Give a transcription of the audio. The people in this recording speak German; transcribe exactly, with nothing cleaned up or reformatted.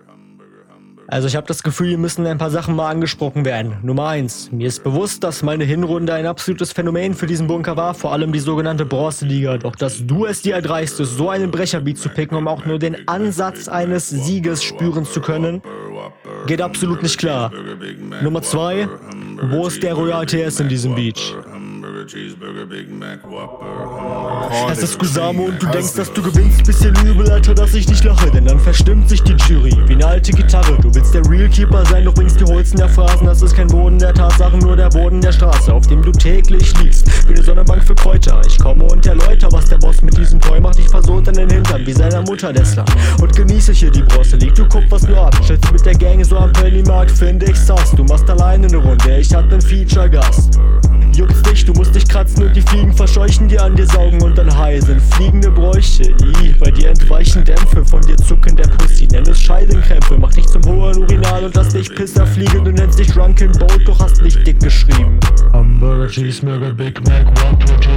Also ich habe das Gefühl, hier müssen ein paar Sachen mal angesprochen werden. Nummer eins. Mir ist bewusst, dass meine Hinrunde ein absolutes Phänomen für diesen Bunker war, vor allem die sogenannte Bronze-Liga. Doch dass du es dir erdreistest, so einen Brecherbeat zu picken, um auch nur den Ansatz eines Sieges spüren zu können, geht absolut nicht klar. Nummer zwei. Wo ist der Royal T S in diesem Beach? Es ist Kusamo und du denkst, dass du gewinnst. Bisschen übel, Alter, dass ich nicht lache, denn dann verstimmt sich die Jury wie eine alte Gitarre. Du willst der Real Keeper sein, doch bringst die Holzen der Phrasen. Das ist kein Boden der Tatsachen, nur der Boden der Straße, auf dem du täglich liegst, wie eine Sonderbank für Kräuter. Ich komme und erläuter, was der Boss mit diesem Toy macht. Ich versohnt in den Hintern, wie seiner Mutter Dessler. Und genieße hier die Bronze League, du guck was nur ab. Schätze mit der Gang so am Pennymarkt, finde ich sass. Du machst alleine eine Runde, ich hab nen Feature-Gast. Juckt's dich, du musst dich kratzen und die Fliegen verscheuchen, die an dir saugen und dann high sind. Fliegende Bräuche, i, bei dir entweichen Dämpfe, von dir zucken der Pussy, nenn es Scheidenkrämpfe. Mach dich zum hohen Urinal und lass dich Pisser fliegen. Du nennst dich Drunken Boat, doch hast nicht dick geschrieben. Hamburger, Cheeseburger, Big Mac, Whopper,